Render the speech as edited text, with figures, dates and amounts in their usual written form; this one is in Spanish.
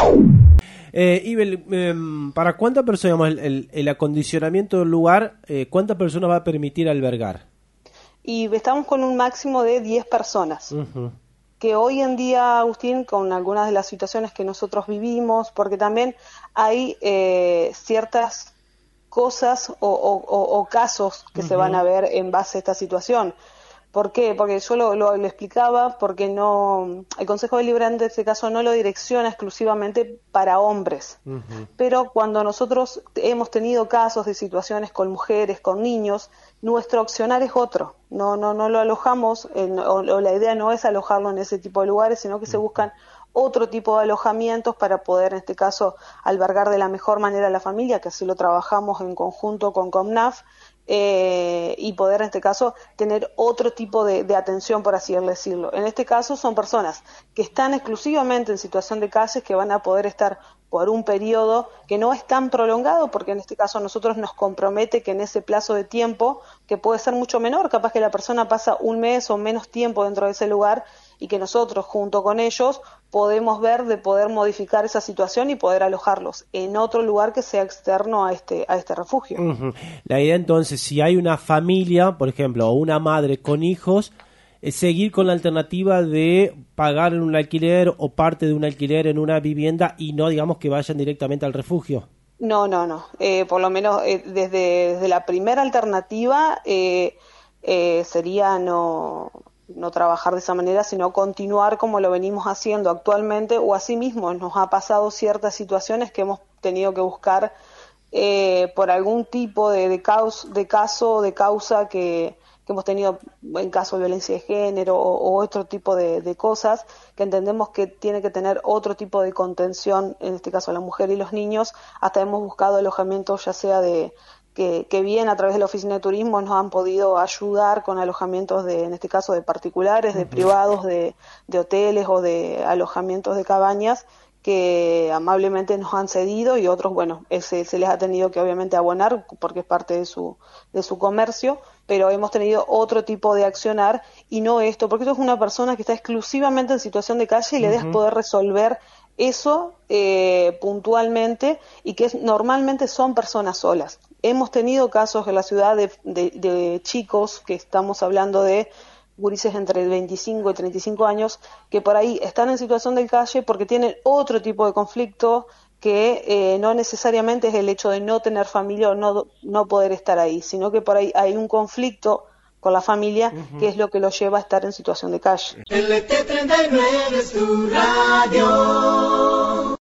Ibel, ¿para cuántas personas, el acondicionamiento del lugar, cuántas personas va a permitir albergar? Y estamos con un máximo de 10 personas. Uh-huh. Que hoy en día, Agustín, con algunas de las situaciones que nosotros vivimos, porque también hay ciertas cosas o casos que se van a ver en base a esta situación. ¿Por qué? Porque yo lo explicaba, porque no, el Consejo Deliberante en este caso no lo direcciona exclusivamente para hombres. Pero cuando nosotros hemos tenido casos de situaciones con mujeres, con niños, nuestro accionar es otro. No lo alojamos, o la idea no es alojarlo en ese tipo de lugares, sino que se buscan otro tipo de alojamientos para poder, en este caso, albergar de la mejor manera a la familia, que así lo trabajamos en conjunto con COMNAF, y poder, en este caso, tener otro tipo de atención, por así decirlo. En este caso son personas que están exclusivamente en situación de calle, que van a poder estar por un periodo que no es tan prolongado, porque en este caso a nosotros nos compromete que en ese plazo de tiempo, que puede ser mucho menor, capaz que la persona pasa un mes o menos tiempo dentro de ese lugar, y que nosotros, junto con ellos, podemos ver de poder modificar esa situación y poder alojarlos en otro lugar que sea externo a este refugio. Uh-huh. La idea entonces, si hay una familia, por ejemplo, o una madre con hijos, es seguir con la alternativa de pagar un alquiler o parte de un alquiler en una vivienda y no, digamos, que vayan directamente al refugio. No. Por lo menos desde la primera alternativa sería no trabajar de esa manera, sino continuar como lo venimos haciendo actualmente, o asimismo nos ha pasado ciertas situaciones que hemos tenido que buscar por algún tipo de causa que hemos tenido en caso de violencia de género o otro tipo de cosas que entendemos que tiene que tener otro tipo de contención, en este caso la mujer y los niños. Hasta hemos buscado alojamientos, ya sea que bien a través de la oficina de turismo nos han podido ayudar con alojamientos en este caso de particulares, de privados, de hoteles o de alojamientos de cabañas, que amablemente nos han cedido, y otros, bueno, se les ha tenido que obviamente abonar porque es parte de su comercio, pero hemos tenido otro tipo de accionar y no esto, porque esto es una persona que está exclusivamente en situación de calle y la idea es poder resolver eso puntualmente, y que normalmente son personas solas. Hemos tenido casos en la ciudad de chicos, que estamos hablando de gurises entre 25 y 35 años, que por ahí están en situación de calle porque tienen otro tipo de conflicto que no necesariamente es el hecho de no tener familia o no poder estar ahí, sino que por ahí hay un conflicto con la familia que es lo que los lleva a estar en situación de calle. LT39 es tu radio.